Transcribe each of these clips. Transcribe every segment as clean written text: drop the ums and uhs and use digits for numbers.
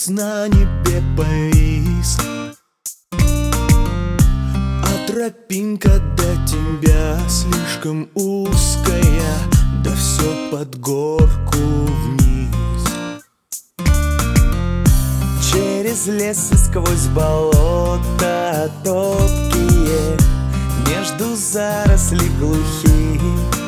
Месяц на небе повис, а тропинка до тебя слишком узкая, да все под горку вниз. Через лес и сквозь болота топкие, между зарослей глухих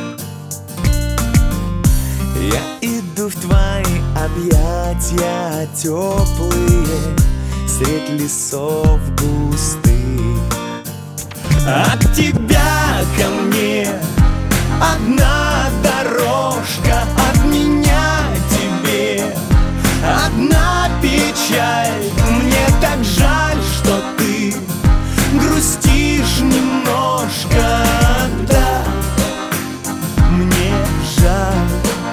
я иду в твои объятия теплые, средь лесов густых. От тебя ко мне одна дорожка, от меня тебе одна печаль. Мне так жаль, что ты грустишь немножко, да, мне жаль.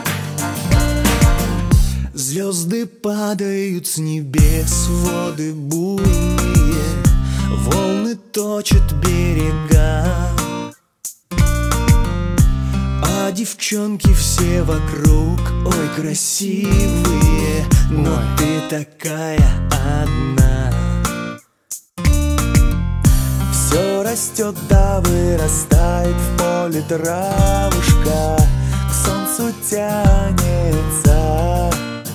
Звезды падают с небес, воды буйные, волны точат берега, а девчонки все вокруг, ой, красивые, но ты такая одна. Все растет да вырастает, в поле травушка к солнцу тянется.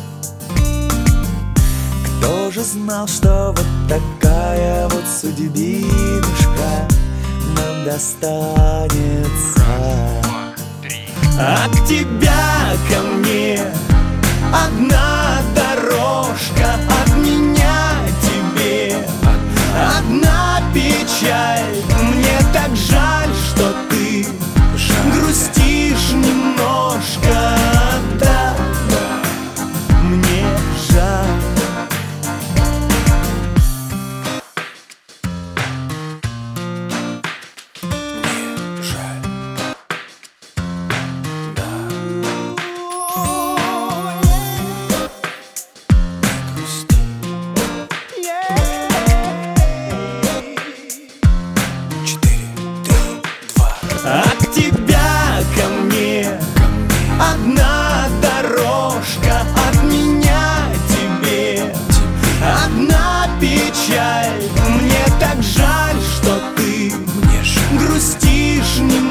Кто же знал, что вот такая вот судьбинушка нам достанется? От тебя ко мне одна дорожка, от меня тебе одна печаль. Мне так жаль, что ты грустишь немножко, да, мне жаль. От тебя ко мне одна дорожка, от меня тебе одна печаль. Мне так жаль, что ты грустишь немного.